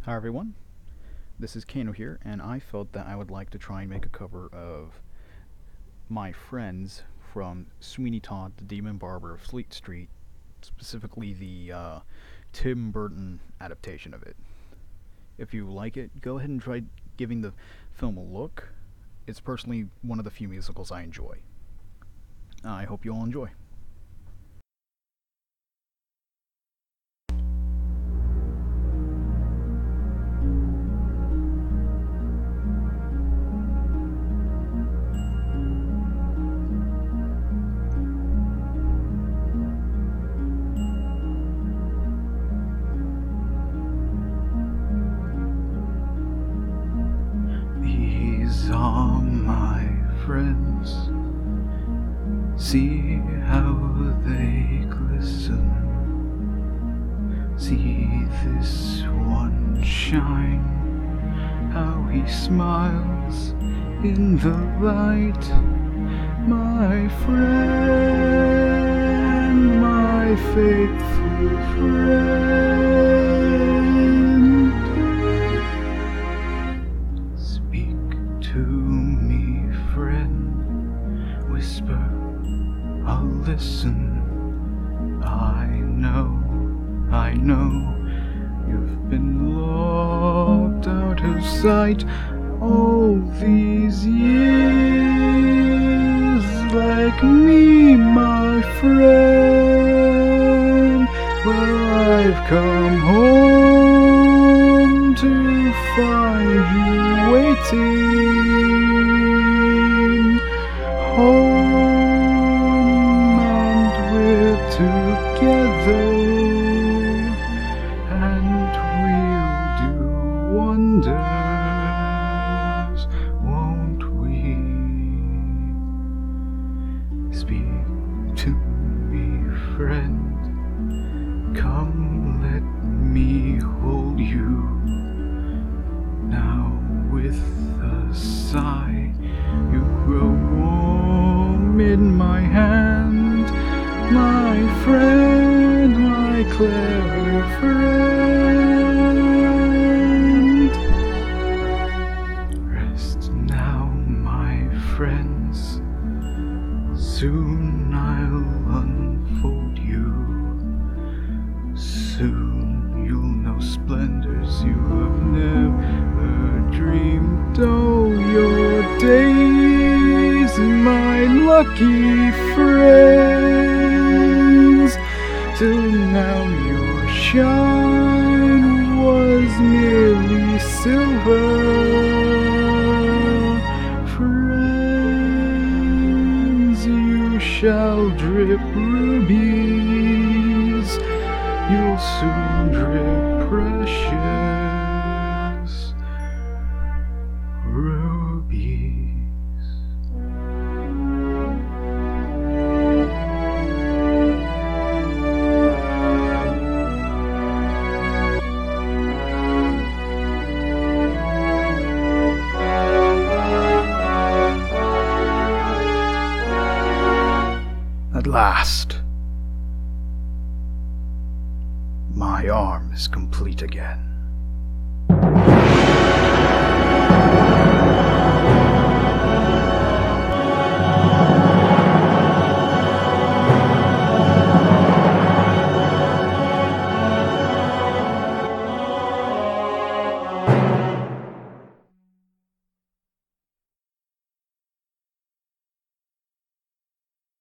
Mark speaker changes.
Speaker 1: Hi everyone, this is Kano here, and I felt that I would like to try and make a cover of My Friends from Sweeney Todd, the Demon Barber of Fleet Street, specifically the Tim Burton adaptation of it. If you like it, go ahead and try giving the film a look. It's personally one of the few musicals I enjoy. I hope you all enjoy.
Speaker 2: These are my friends. See how they glisten. See this one shine. How he smiles in the light. My friend, my faithful friend. Speak to me, friend. Whisper, I'll listen. I know, you've been locked out of sight all these years, like me, my friend. Well, I've come home to find you waiting. Home, and we're together, and we'll do wonders, won't we? Speak to me, friend. Come, let me hold you. Now with a sigh, you grow warm in my hand, my friend, my clever friend. Rest now, my friends. Soon I'll unfold you. Soon you'll know splendors you have never dreamed. Oh, your days, my lucky friends. Till now your shine was merely silver. Friends, you shall drip rubies. You'll soon drip precious rubies. At last, my arm is complete again.